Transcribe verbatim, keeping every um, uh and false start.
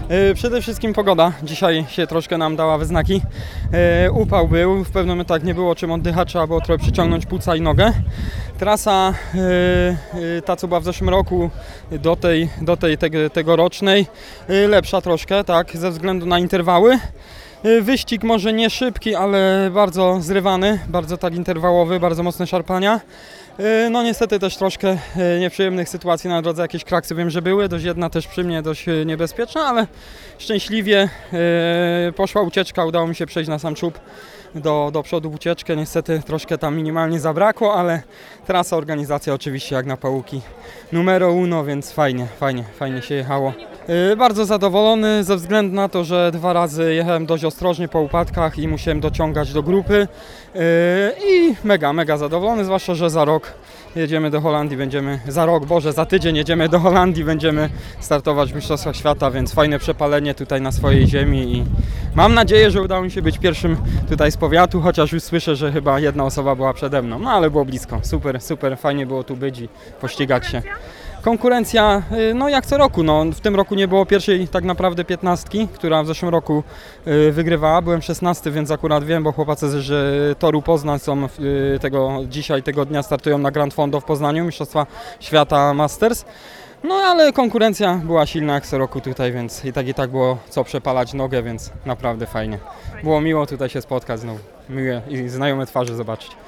Przede wszystkim pogoda. Dzisiaj się troszkę nam dała we znaki. Upał był, w pewnym momencie nie było czym oddychać, trzeba było trochę przyciągnąć płuca i nogę. Trasa, ta co była w zeszłym roku, do tej, do tej tego, tegorocznej, lepsza troszkę, tak, ze względu na interwały. Wyścig może nie szybki, ale bardzo zrywany, bardzo tak interwałowy, bardzo mocne szarpania. No niestety też troszkę nieprzyjemnych sytuacji na drodze, jakieś kraksy wiem, że były, dość jedna też przy mnie dość niebezpieczna, ale szczęśliwie poszła ucieczka, udało mi się przejść na sam czub do, do przodu w ucieczkę, niestety troszkę tam minimalnie zabrakło, ale trasa, organizacja oczywiście jak na pałuki numero uno, więc fajnie, fajnie, fajnie się jechało. Bardzo zadowolony ze względu na to, że dwa razy jechałem dość ostrożnie po upadkach i musiałem dociągać do grupy i mega, mega zadowolony, zwłaszcza, że za rok jedziemy do Holandii, będziemy, za rok, Boże, za tydzień jedziemy do Holandii, będziemy startować w Mistrzostwach Świata, więc fajne przepalenie tutaj na swojej ziemi i mam nadzieję, że udało mi się być pierwszym tutaj z powiatu, chociaż już słyszę, że chyba jedna osoba była przede mną, no ale było blisko, super, super, fajnie było tu być i pościgać się. Konkurencja, no jak co roku, no w tym roku nie było pierwszej tak naprawdę piętnastki, która w zeszłym roku wygrywała, byłem szesnasty, więc akurat wiem, bo chłopacy z Toru Poznań są tego, dzisiaj tego dnia startują na Grand Fondo w Poznaniu, Mistrzostwa Świata Masters. No ale konkurencja była silna jak co roku tutaj, więc i tak i tak było co przepalać nogę, więc naprawdę fajnie. Było miło tutaj się spotkać znowu, miłe i znajome twarze zobaczyć.